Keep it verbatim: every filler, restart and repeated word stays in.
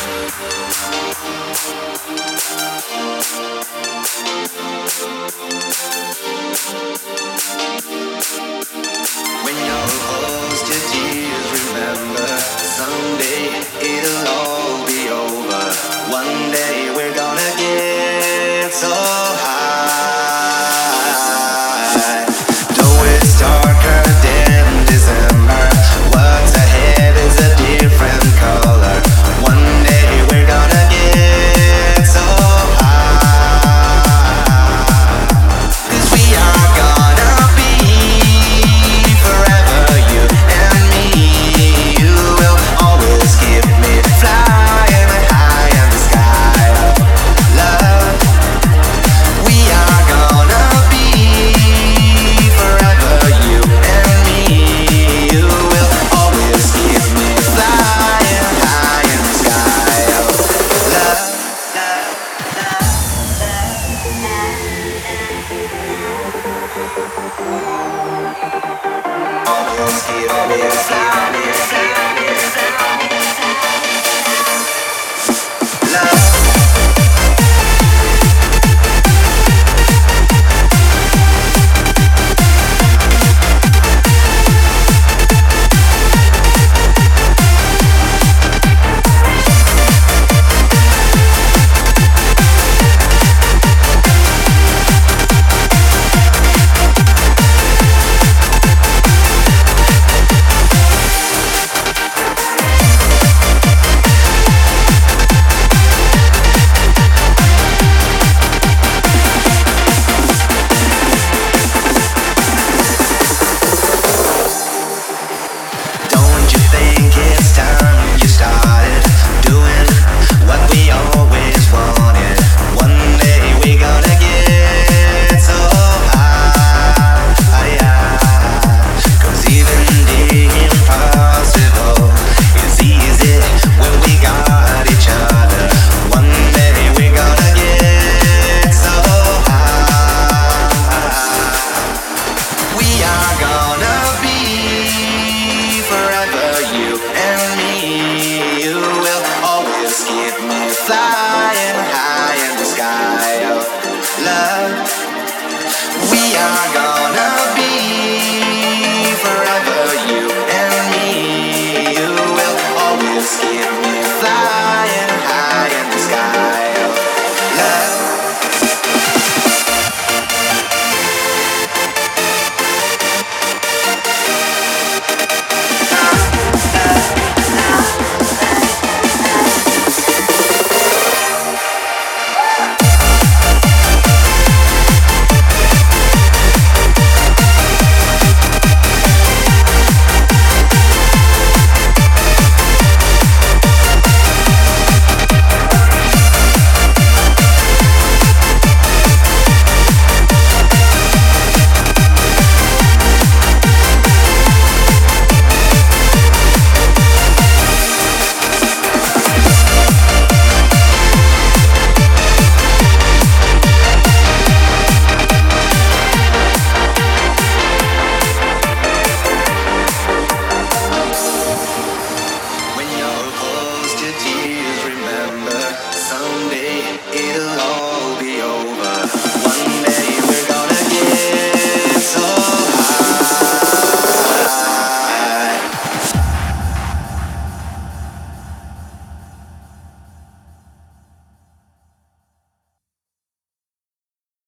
When you're close to tears, remember someday it'll all be over. One day we're gonna get so high. Though it's darker than December, what's ahead is a different color. One day we're gonna get so high. 'Cause we are gonna be forever, you and me. You will always keep me flying high in the sky of love. We are gonna be forever, you and me. You will always keep me flying high in the sky of love. Always keep me flying.